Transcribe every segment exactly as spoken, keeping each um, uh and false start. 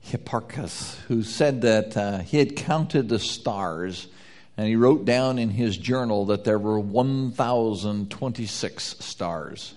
Hipparchus, who said that uh, he had counted the stars, and he wrote down in his journal that there were one thousand twenty-six stars.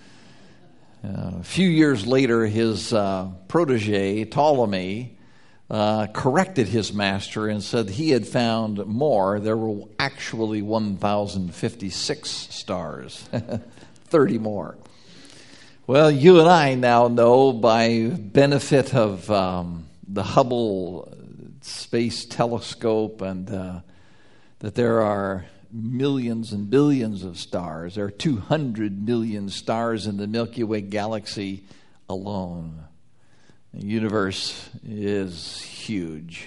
Uh, a few years later, his uh, protege, Ptolemy, uh, corrected his master and said he had found more. There were actually one thousand fifty-six stars, thirty more. Well, you and I now know by benefit of um, the Hubble Space Telescope and uh, that there are millions and billions of stars. There are two hundred million stars in the Milky Way galaxy alone. The universe is huge.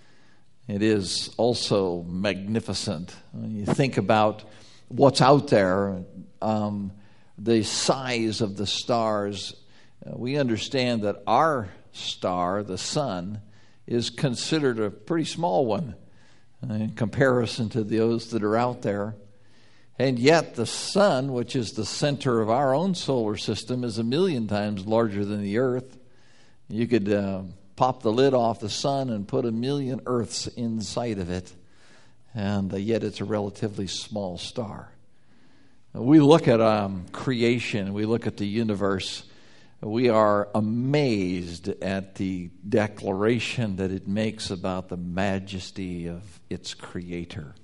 It is also magnificent. When you think about what's out there, um, the size of the stars, uh, we understand that our star, the sun, is considered a pretty small one in comparison to those that are out there. And yet the sun, which is the center of our own solar system, is a million times larger than the earth. You could uh, pop the lid off the sun and put a million earths inside of it, and uh, yet it's a relatively small star. We look at um, creation, we look at the universe, we are amazed at the declaration that it makes about the majesty of its creator.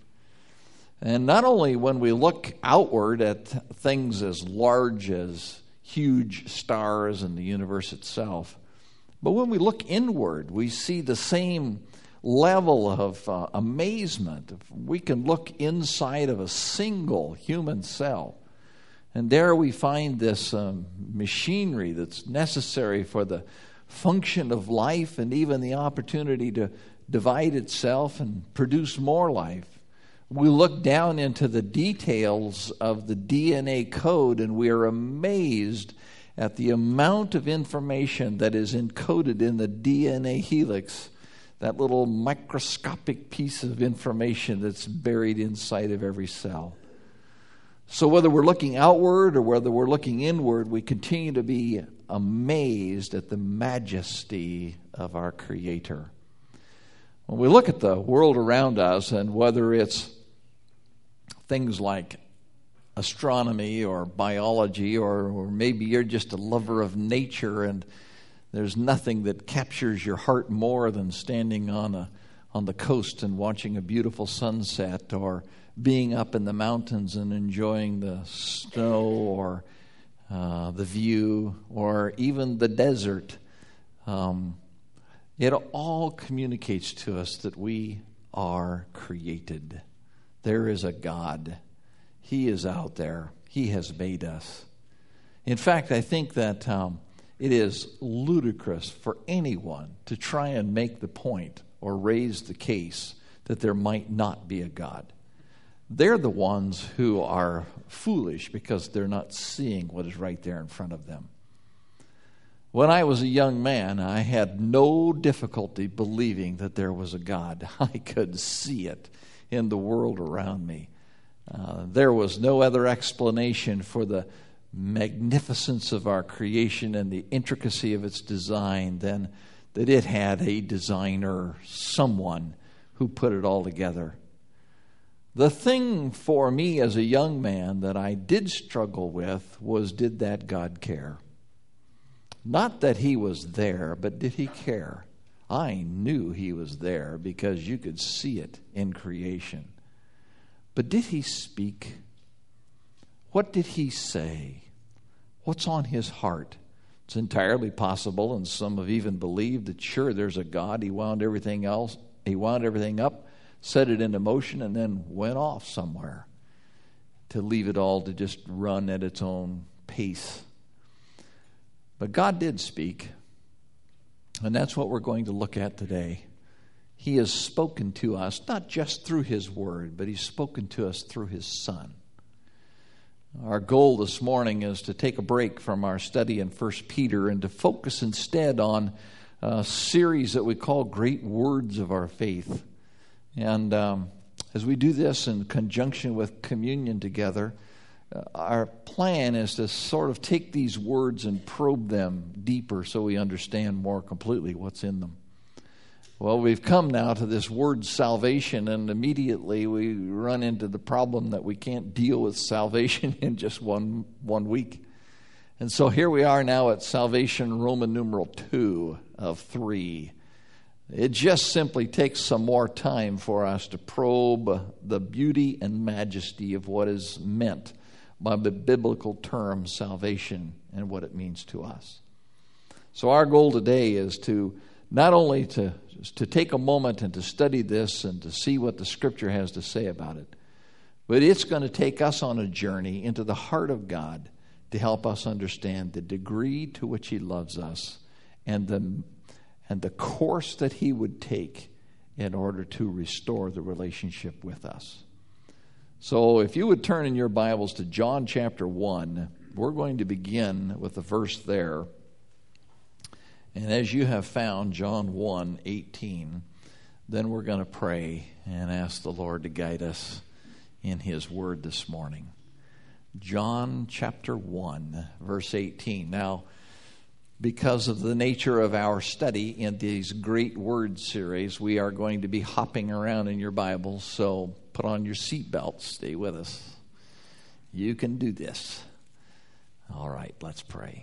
And not only when we look outward at things as large as huge stars and the universe itself, but when we look inward, we see the same level of uh, amazement. We can look inside of a single human cell, and there we find this um, machinery that's necessary for the function of life and even the opportunity to divide itself and produce more life. We look down into the details of the D N A code, and we are amazed at the amount of information that is encoded in the D N A helix, that little microscopic piece of information that's buried inside of every cell. So whether we're looking outward or whether we're looking inward, we continue to be amazed at the majesty of our Creator. When we look at the world around us, and whether it's things like astronomy or biology, or, or maybe you're just a lover of nature and there's nothing that captures your heart more than standing on a on the coast and watching a beautiful sunset, or being up in the mountains and enjoying the snow, or uh, the view, or even the desert. Um, it all communicates to us that we are created. There is a God. He is out there. He has made us. In fact, I think that um, it is ludicrous for anyone to try and make the point or raise the case that there might not be a God. They're the ones who are foolish because they're not seeing what is right there in front of them. When I was a young man, I had no difficulty believing that there was a God. I could see it in the world around me. Uh, there was no other explanation for the magnificence of our creation and the intricacy of its design than that it had a designer, someone who put it all together. The thing for me as a young man that I did struggle with was, did that God care? Not that he was there, but did he care? I knew he was there because you could see it in creation. But did he speak? What did he say? What's on his heart? It's entirely possible, and some have even believed that sure, there's a God. He wound everything else. He wound everything up, set it into motion, and then went off somewhere to leave it all to just run at its own pace. But God did speak, and that's what we're going to look at today. He has spoken to us, not just through His Word, but He's spoken to us through His Son. Our goal this morning is to take a break from our study in First Peter and to focus instead on a series that we call Great Words of Our Faith. And um, as we do this in conjunction with communion together, uh, our plan is to sort of take these words and probe them deeper so we understand more completely what's in them. Well, we've come now to this word salvation, and immediately we run into the problem that we can't deal with salvation in just one one week. And so here we are now at salvation, Roman numeral two of three. It just simply takes some more time for us to probe the beauty and majesty of what is meant by the biblical term salvation and what it means to us. So our goal today is to not only to, to take a moment and to study this and to see what the Scripture has to say about it, but it's going to take us on a journey into the heart of God to help us understand the degree to which He loves us and the, and the course that He would take in order to restore the relationship with us. So if you would turn in your Bibles to John chapter one, we're going to begin with the verse there. And as you have found John one eighteen, then we're going to pray and ask the Lord to guide us in His Word this morning. John chapter one, verse eighteen. Now, because of the nature of our study in these great word series, we are going to be hopping around in your Bibles, so put on your seatbelt. Stay with us. You can do this. All right, let's pray.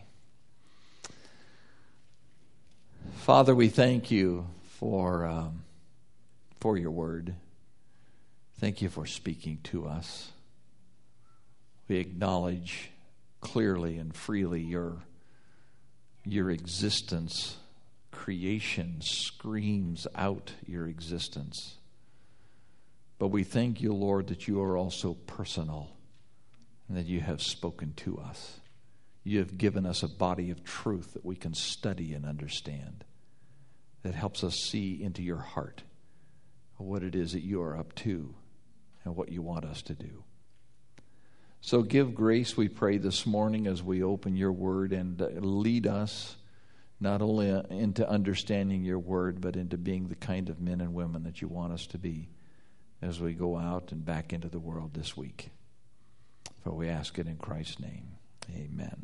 Father, we thank you for um, for your word. Thank you for speaking to us. We acknowledge clearly and freely your your existence. Creation screams out your existence. But we thank you, Lord, that you are also personal and that you have spoken to us. You have given us a body of truth that we can study and understand, that helps us see into your heart what it is that you are up to and what you want us to do. So give grace, we pray, this morning as we open your word, and lead us not only into understanding your word, but into being the kind of men and women that you want us to be as we go out and back into the world this week. For we ask it in Christ's name. Amen.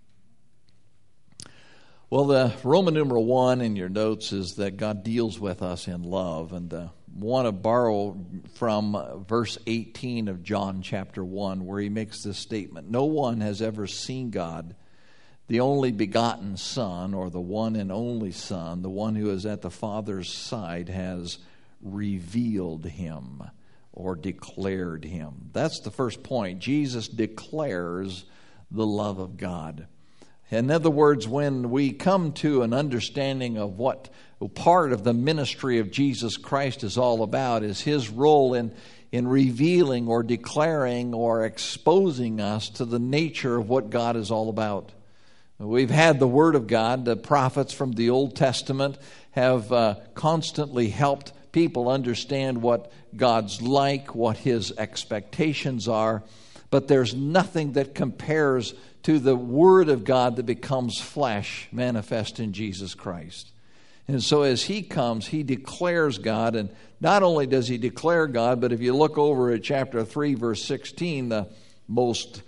Well, the Roman numeral one in your notes is that God deals with us in love. And I want to borrow from verse eighteen of John chapter one, where he makes this statement. No one has ever seen God, the only begotten Son, or the one and only Son, the one who is at the Father's side, has revealed him or declared him. That's the first point. Jesus declares the love of God. In other words, when we come to an understanding of what part of the ministry of Jesus Christ is all about, is his role in, in revealing or declaring or exposing us to the nature of what God is all about. We've had the Word of God. The prophets from the Old Testament have uh, constantly helped people understand what God's like, what his expectations are. But there's nothing that compares to the Word of God that becomes flesh, manifest in Jesus Christ. And so as he comes, he declares God. And not only does he declare God, but if you look over at chapter three, verse sixteen, the most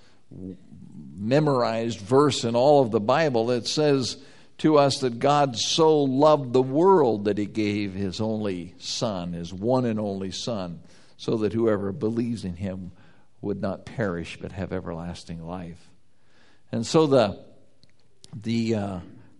memorized verse in all of the Bible, it says to us that God so loved the world that he gave his only Son, his one and only Son, so that whoever believes in him would not perish but have everlasting life. And so the the uh,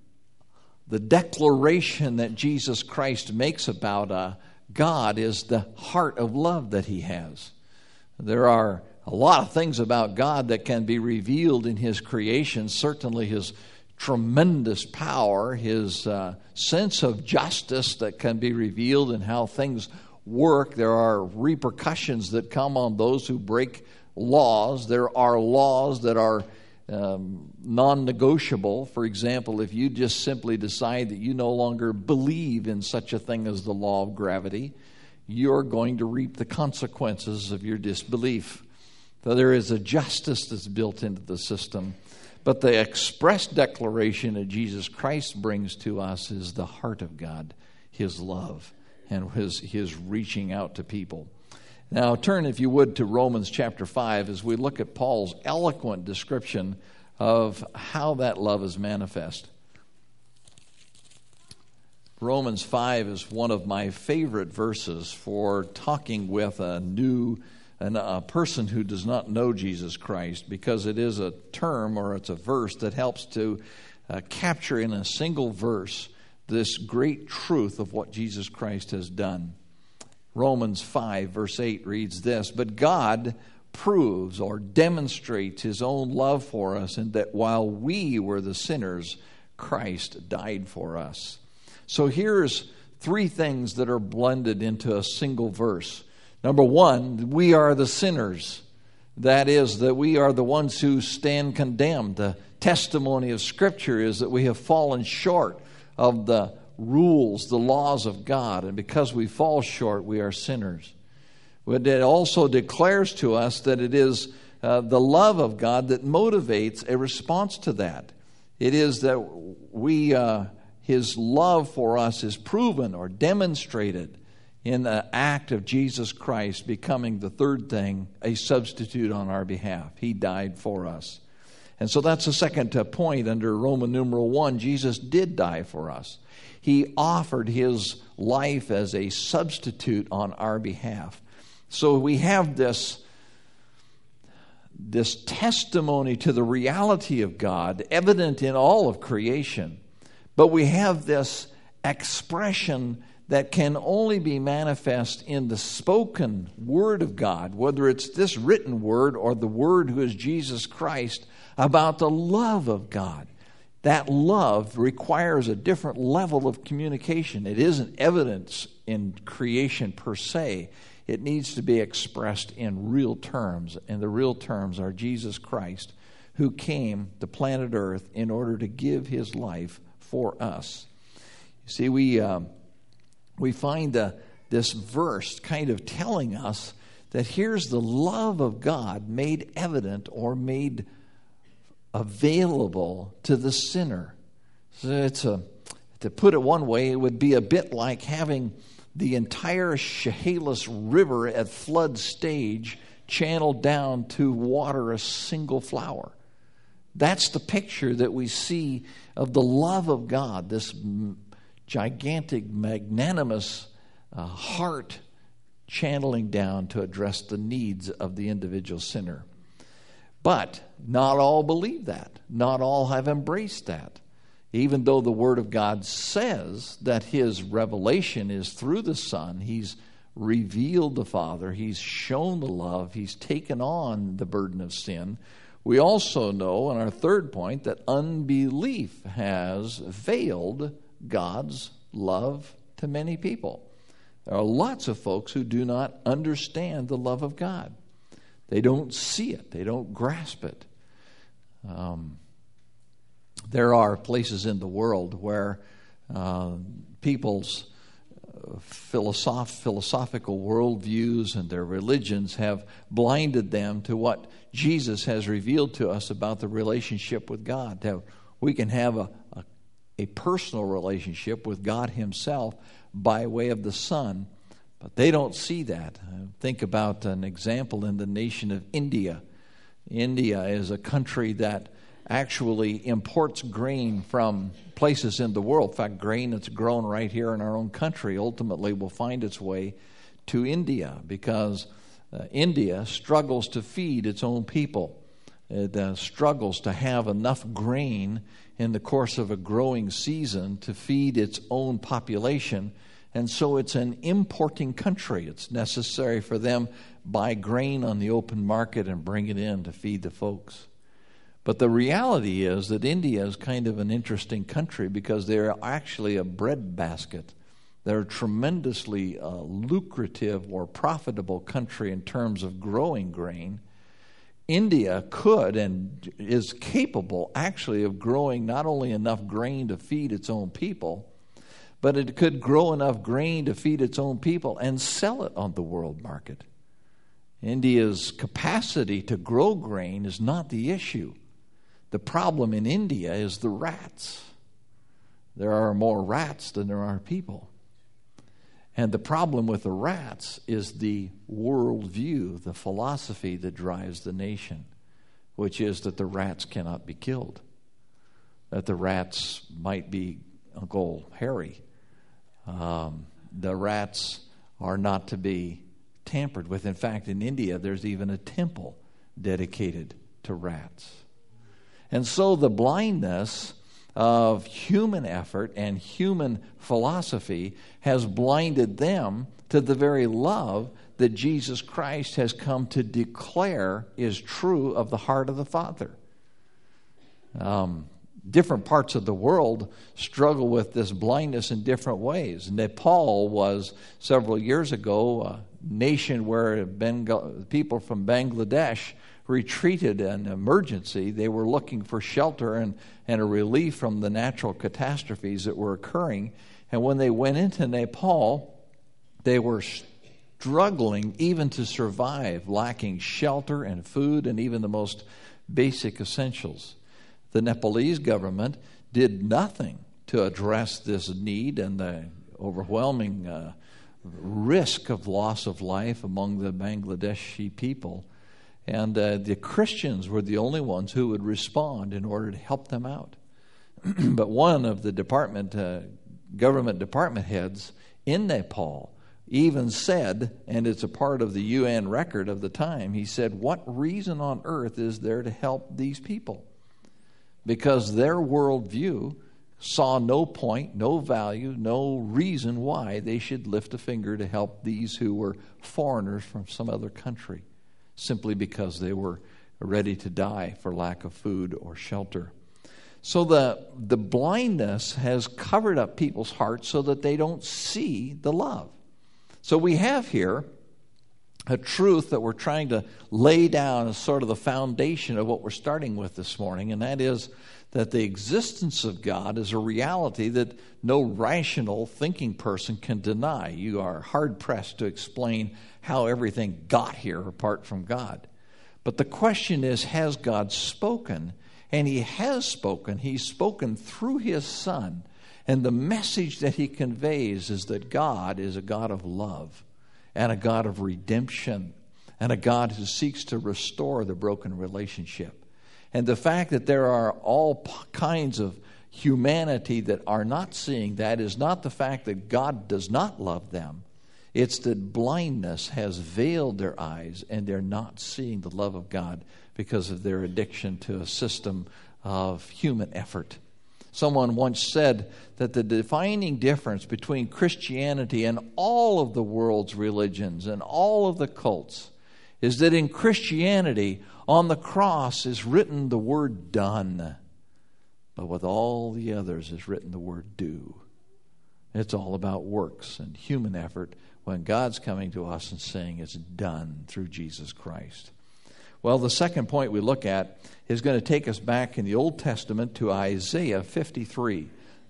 the declaration that Jesus Christ makes about uh, God is the heart of love that he has. There are a lot of things about God that can be revealed in his creation, certainly his tremendous power, his uh, sense of justice that can be revealed in how things work. There are repercussions that come on those who break laws. There are laws that are um, non-negotiable. For example, if you just simply decide that you no longer believe in such a thing as the law of gravity, you're going to reap the consequences of your disbelief. So there is a justice that's built into the system. But the express declaration that Jesus Christ brings to us is the heart of God, his love, and his, his reaching out to people. Now turn, if you would, to Romans chapter five as we look at Paul's eloquent description of how that love is manifest. Romans five is one of my favorite verses for talking with a new an, a person who does not know Jesus Christ, because it is a term, or it's a verse that helps to uh, capture in a single verse this great truth of what Jesus Christ has done. Romans five verse eight reads this: "But God proves or demonstrates his own love for us, in that while we were the sinners, Christ died for us." So here's three things that are blended into a single verse. Number one, we are the sinners. That is, that we are the ones who stand condemned. The testimony of Scripture is that we have fallen short of the rules, the laws of God. And because we fall short, we are sinners. But it also declares to us that it is uh, the love of God that motivates a response to that. It is that we... Uh, His love for us is proven or demonstrated in the act of Jesus Christ becoming, the third thing, a substitute on our behalf. He died for us. And so that's the second uh, point under Roman numeral one. Jesus did die for us. He offered his life as a substitute on our behalf. So we have this, this testimony to the reality of God evident in all of creation. But we have this expression that can only be manifest in the spoken word of God, whether it's this written word or the word who is Jesus Christ, about the love of God. That love requires a different level of communication. It isn't evidence in creation per se. It needs to be expressed in real terms, and the real terms are Jesus Christ, who came to planet Earth in order to give his life for us. You see, we um, we find uh, this verse kind of telling us that here's the love of God made evident or made available to the sinner. So it's a, to put it one way, it would be a bit like having the entire Chehalis River at flood stage channeled down to water a single flower. That's the picture that we see of the love of God, this gigantic, magnanimous uh, heart channeling down to address the needs of the individual sinner. But not all believe that. Not all have embraced that. Even though the Word of God says that his revelation is through the Son, he's revealed the Father, he's shown the love, he's taken on the burden of sin. We also know, in our third point, that unbelief has veiled God's love to many people. There are lots of folks who do not understand the love of God. They don't see it. They don't grasp it. Um, there are places in the world where uh, people's philosoph- philosophical worldviews and their religions have blinded them to what Jesus has revealed to us about the relationship with God. That we can have a, a, a personal relationship with God himself by way of the Son, but they don't see that. Think about an example in the nation of India. India is a country that actually imports grain from places in the world. In fact, grain that's grown right here in our own country ultimately will find its way to India, because uh, India struggles to feed its own people. It uh, struggles to have enough grain in the course of a growing season to feed its own population. And so it's an importing country. It's necessary for them to buy grain on the open market and bring it in to feed the folks. But the reality is that India is kind of an interesting country because they're actually a breadbasket. They're a tremendously uh, lucrative or profitable country in terms of growing grain. India could and is capable actually of growing not only enough grain to feed its own people, but it could grow enough grain to feed its own people and sell it on the world market. India's capacity to grow grain is not the issue. The problem in India is the rats. There are more rats than there are people. And the problem with the rats is the worldview, the philosophy that drives the nation, which is that the rats cannot be killed, that the rats might be Uncle Harry, Um, the rats are not to be tampered with. In fact, in India, there's even a temple dedicated to rats. And so the blindness of human effort and human philosophy has blinded them to the very love that Jesus Christ has come to declare is true of the heart of the Father. Um, different parts of the world struggle with this blindness in different ways. Nepal was, several years ago, a nation where Bengal, people from Bangladesh retreated in emergency. They were looking for shelter and, and a relief from the natural catastrophes that were occurring. And when they went into Nepal, they were struggling even to survive, lacking shelter and food and even the most basic essentials. The Nepalese government did nothing to address this need and the overwhelming uh, risk of loss of life among the Bangladeshi people. And uh, the Christians were the only ones who would respond in order to help them out. But one of the department, uh, government department heads in Nepal even said, and it's a part of the U N record of the time, he said, what reason on earth is there to help these people? Because their worldview saw no point, no value, no reason why they should lift a finger to help these who were foreigners from some other country, simply because they were ready to die for lack of food or shelter. So the, the blindness has covered up people's hearts so that they don't see the love. So we have here a truth that we're trying to lay down as sort of the foundation of what we're starting with this morning, and that is that the existence of God is a reality that no rational thinking person can deny. You are hard-pressed to explain how everything got here apart from God. But the question is, has God spoken? And He has spoken. He's spoken through His Son. And the message that He conveys is that God is a God of love and a God of redemption and a God who seeks to restore the broken relationship. And the fact that there are all p- kinds of humanity that are not seeing that is not the fact that God does not love them. It's that blindness has veiled their eyes and they're not seeing the love of God because of their addiction to a system of human effort. Someone once said that the defining difference between Christianity and all of the world's religions and all of the cults is that in Christianity, on the cross is written the word done, but with all the others is written the word do. It's all about works and human effort when God's coming to us and saying it's done through Jesus Christ. Well, the second point we look at is going to take us back in the Old Testament to Isaiah fifty-three.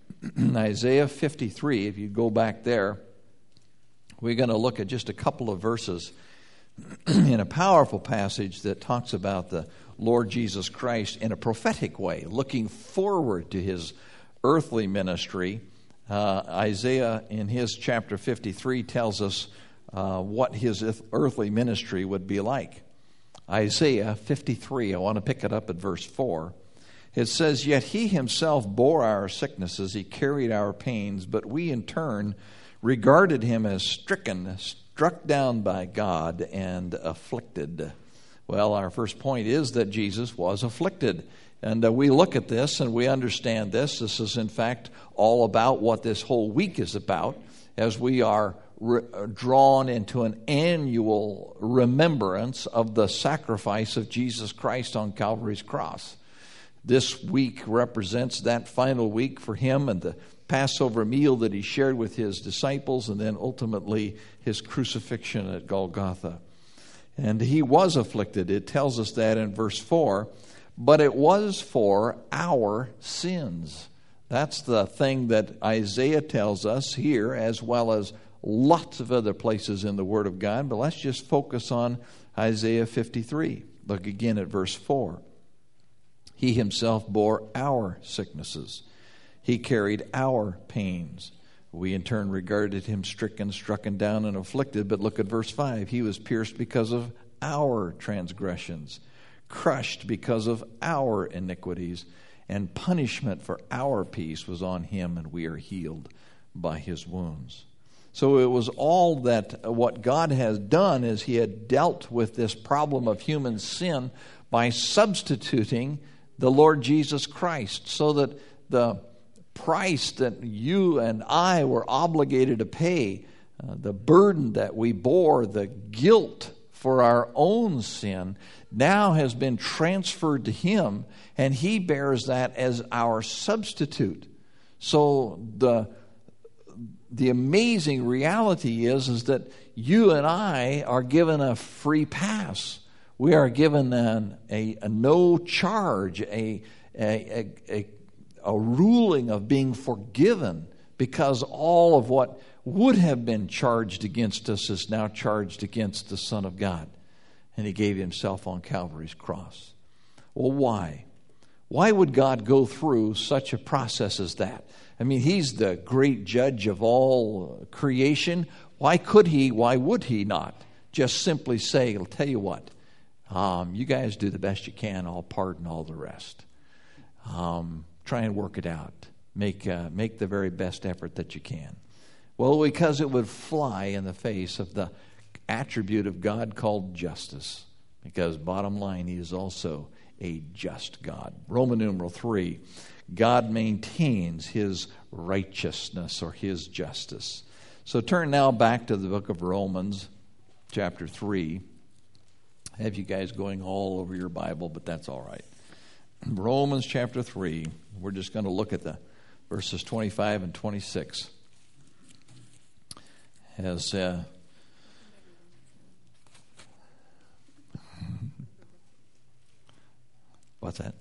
Isaiah fifty-three, if you go back there, we're going to look at just a couple of verses in a powerful passage that talks about the Lord Jesus Christ in a prophetic way, looking forward to His earthly ministry. Uh, Isaiah, in his chapter fifty-three, tells us uh, what His earthly ministry would be like. Isaiah fifty-three, I want to pick it up at verse four. It says, "Yet He Himself bore our sicknesses, He carried our pains, but we in turn regarded Him as stricken, struck down by God, and afflicted." Well, our first point is that Jesus was afflicted. And uh, we look at this and we understand this. This is, in fact, all about what this whole week is about, as we are re- drawn into an annual remembrance of the sacrifice of Jesus Christ on Calvary's cross. This week represents that final week for Him and the Passover meal that He shared with His disciples, and then ultimately His crucifixion at Golgotha. And He was afflicted. It tells us that in verse four. But it was for our sins. That's the thing that Isaiah tells us here, as well as lots of other places in the Word of God. But let's just focus on Isaiah fifty-three. Look again at verse four. He Himself bore our sicknesses. He carried our pains. We in turn regarded Him stricken, struck down, and afflicted. But look at verse five. He was pierced because of our transgressions, crushed because of our iniquities, and punishment for our peace was on Him, and we are healed by his wounds. So it was all that what God has done is he had dealt with this problem of human sin by substituting the Lord Jesus Christ, so that the price that you and I were obligated to pay, uh, the burden that we bore, the guilt for our own sin, now has been transferred to him, and he bears that as our substitute. So the The amazing reality is, is that you and I are given a free pass. We are given an, a, a no charge, a, a, a, a ruling of being forgiven, because all of what would have been charged against us is now charged against the Son of God. And he gave himself on Calvary's cross. Well, why? Why would God go through such a process as that? I mean, he's the great judge of all creation. Why could he, why would he not just simply say, I'll tell you what, um, you guys do the best you can, I'll pardon all the rest. Um, try and work it out. Make, uh, make the very best effort that you can. Well, because it would fly in the face of the attribute of God called justice. Because bottom line, he is also a just God. Roman numeral three. God maintains his righteousness or his justice. So turn now back to the book of Romans, chapter three. I have you guys going all over your Bible, but that's all right. Romans chapter three, we're just going to look at the verses twenty-five and twenty-six. As uh, what's that?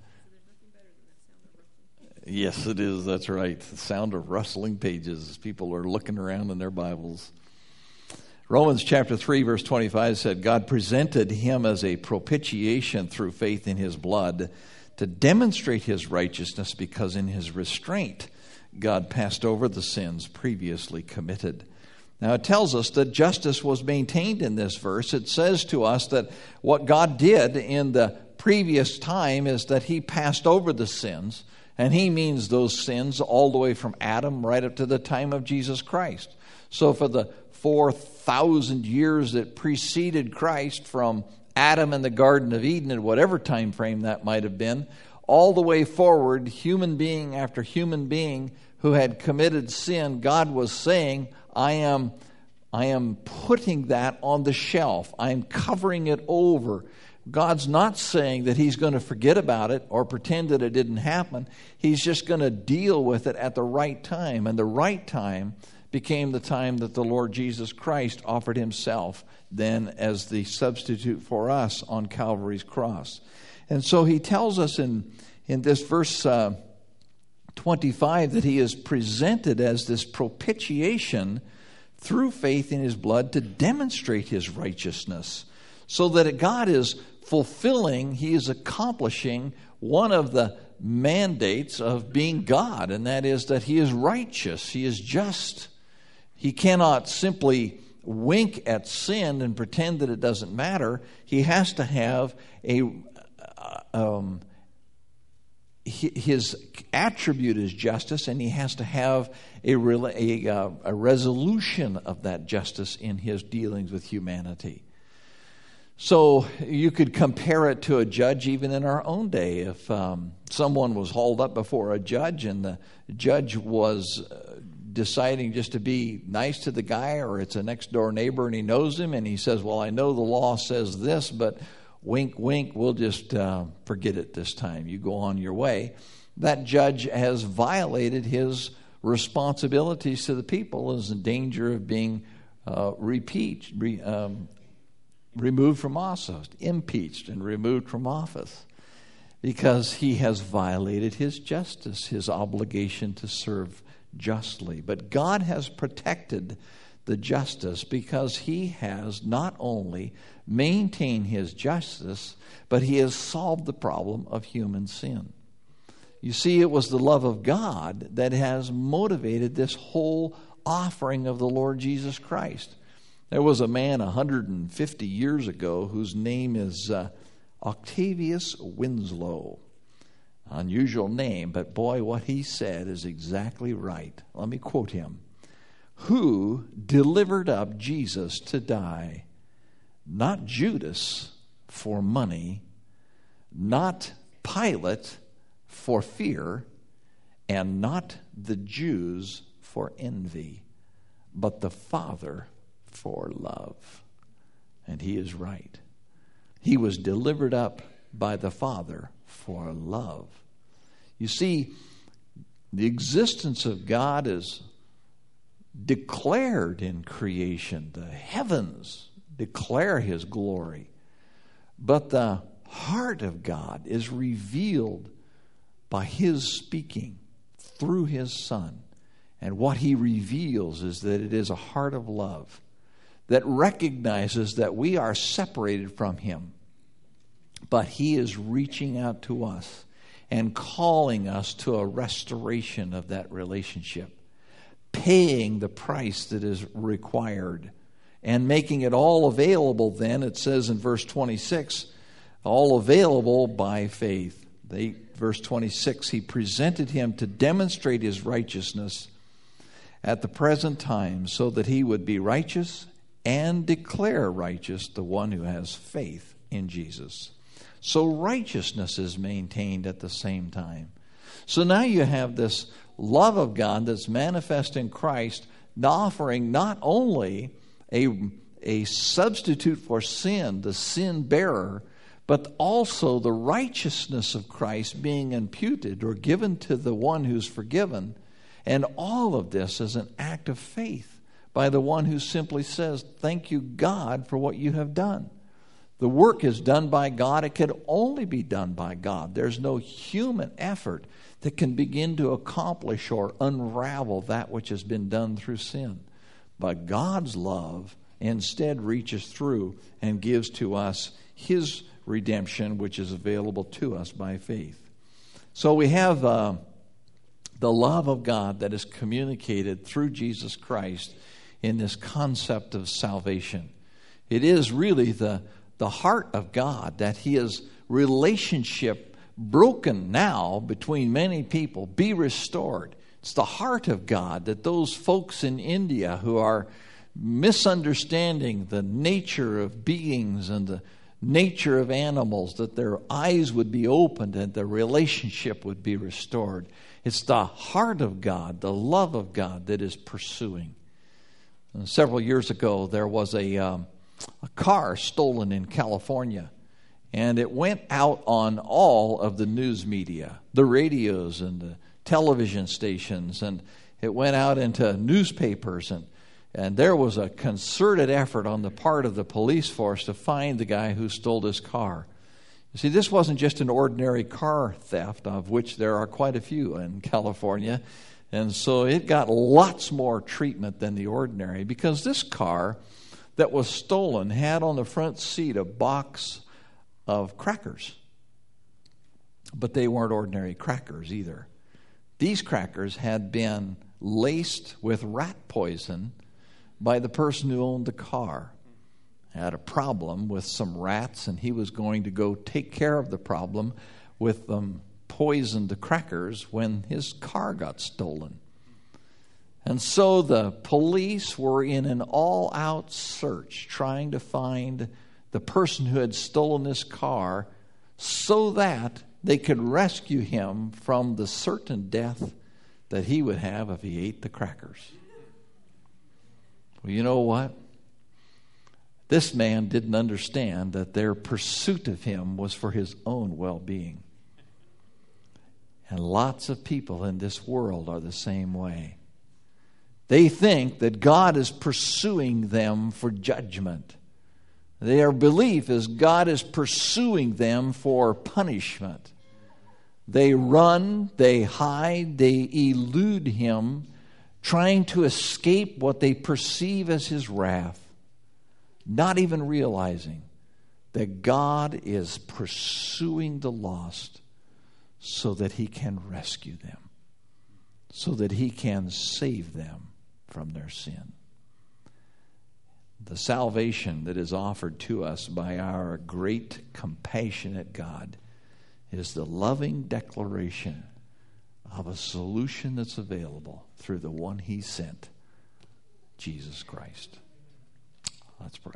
Yes, it is. That's right. The sound of rustling pages. People are looking around in their Bibles. Romans chapter three, verse twenty-five said, God presented him as a propitiation through faith in his blood to demonstrate his righteousness, because in his restraint God passed over the sins previously committed. Now it tells us that justice was maintained in this verse. It says to us that what God did in the previous time is that he passed over the sins. And he means those sins all the way from Adam right up to the time of Jesus Christ. So for the four thousand years that preceded Christ, from Adam in the Garden of Eden, at whatever time frame that might have been, all the way forward, human being after human being who had committed sin, God was saying, I am, I am putting that on the shelf. I am covering it over. God's not saying that he's going to forget about it or pretend that it didn't happen. He's just going to deal with it at the right time. And the right time became the time that the Lord Jesus Christ offered himself then as the substitute for us on Calvary's cross. And so he tells us in, in this verse uh, twenty-five that he is presented as this propitiation through faith in his blood to demonstrate his righteousness. So that God is fulfilling, he is accomplishing one of the mandates of being God, and that is that he is righteous, he is just. He cannot simply wink at sin and pretend that it doesn't matter. He has to have a um, his attribute is justice, and he has to have a, a, a resolution of that justice in his dealings with humanity. So you could compare it to a judge even in our own day. If um, someone was hauled up before a judge and the judge was uh, deciding just to be nice to the guy, or it's a next door neighbor and he knows him and he says, well, I know the law says this, but wink, wink, we'll just uh, forget it this time. You go on your way. That judge has violated his responsibilities to the people, is in danger of being uh, repeat, re, um, removed from office, impeached and removed from office, because he has violated his justice, his obligation to serve justly. But God has protected the justice because he has not only maintained his justice, but he has solved the problem of human sin. You see, it was the love of God that has motivated this whole offering of the Lord Jesus Christ. There was a man one hundred fifty years ago whose name is uh, Octavius Winslow. Unusual name, but boy, what he said is exactly right. Let me quote him. who delivered up Jesus to die. Not Judas for money, not Pilate for fear, and not the Jews for envy, but the Father for love. And he is right. He was delivered up by the Father for love. You see, the existence of God is declared in creation. The heavens declare his glory. But the heart of God is revealed by his speaking through his Son. And what he reveals is that it is a heart of love that recognizes that we are separated from him. But he is reaching out to us and calling us to a restoration of that relationship, paying the price that is required, and making it all available then, it says in verse twenty-six, all available by faith. They, verse twenty-six, he presented him to demonstrate his righteousness at the present time, so that he would be righteous and declare righteous the one who has faith in Jesus. So righteousness is maintained at the same time. So now you have this love of God that's manifest in Christ, offering not only a, a substitute for sin, the sin bearer, but also the righteousness of Christ being imputed or given to the one who's forgiven. And all of this is an act of faith by the one who simply says, thank you, God, for what you have done. The work is done by God. It can only be done by God. There's no human effort that can begin to accomplish or unravel that which has been done through sin. But God's love instead reaches through and gives to us his redemption, which is available to us by faith. So we have uh, the love of God that is communicated through Jesus Christ in this concept of salvation. It is really the, the heart of God that his relationship broken now between many people be restored. It's the heart of God that those folks in India who are misunderstanding the nature of beings and the nature of animals, that their eyes would be opened and the relationship would be restored. It's the heart of God, the love of God that is pursuing. And several years ago, there was a, um, a car stolen in California, and it went out on all of the news media, the radios and the television stations, and it went out into newspapers, and And there was a concerted effort on the part of the police force to find the guy who stole this car. You see, this wasn't just an ordinary car theft, of which there are quite a few in California. And so it got lots more treatment than the ordinary, because this car that was stolen had on the front seat a box of crackers. But they weren't ordinary crackers either. These crackers had been laced with rat poison by the person who owned the car. Had a problem with some rats, and he was going to go take care of the problem with them poisoned crackers when his car got stolen. And so the police were in an all-out search trying to find the person who had stolen this car so that they could rescue him from the certain death that he would have if he ate the crackers. Well, you know what? This man didn't understand that their pursuit of him was for his own well-being. And lots of people in this world are the same way. They think that God is pursuing them for judgment. Their belief is God is pursuing them for punishment. They run, they hide, they elude him, trying to escape what they perceive as his wrath, not even realizing that God is pursuing the lost so that he can rescue them, so that he can save them from their sin. The salvation that is offered to us by our great, compassionate God is the loving declaration of a solution that's available through the one he sent, Jesus Christ. Let's pray.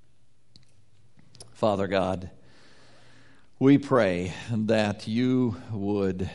Father God, we pray that you would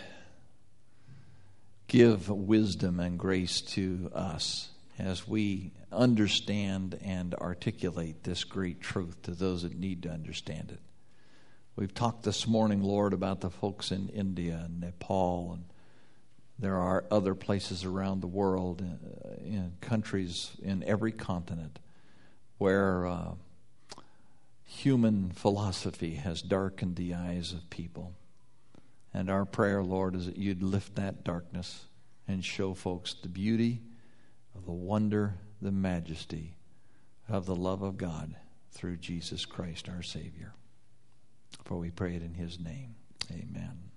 give wisdom and grace to us as we understand and articulate this great truth to those that need to understand it. We've talked this morning, Lord, about the folks in India and Nepal, and there are other places around the world, uh, in countries in every continent, where uh, human philosophy has darkened the eyes of people. And our prayer, Lord, is that you'd lift that darkness and show folks the beauty of the wonder, the majesty of the love of God through Jesus Christ, our Savior. For we pray it in his name. Amen.